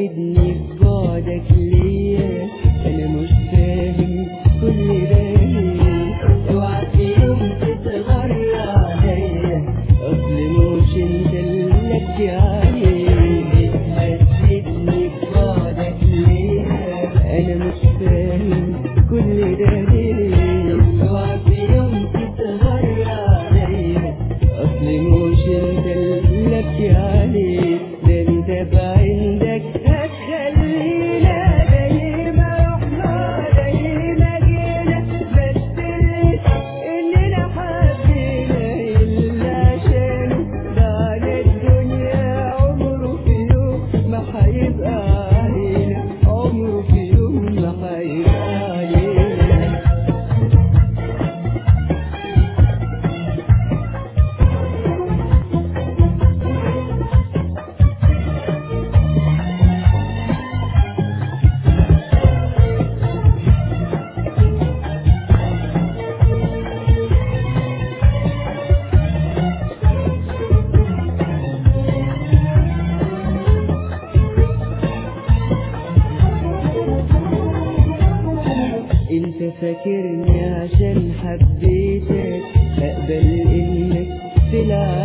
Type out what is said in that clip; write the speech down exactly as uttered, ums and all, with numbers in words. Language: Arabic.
تهددني ببعدك ليا، انا مش فاهم كل ده ليه. اوعى في يوم تتغرى عليا، اصل مش انت اللي ابكي عليه. تهددني ببعدك ليا، انا مش فاهم كل ده ليه. اوعى في يوم تتغرى عليا، اصل مش انت اللي ابكي عليه. ده انت بعندك هتخلينا زي ما رحنا زي ما جينا، بس اننا حبينا الا عشانه. ده على الدنيا عمره في يوم ما هيبقى علينا، عمره في يوم ما هيبقى علينا. انت فاكرني عشان حبيتك اقبل انك تلعب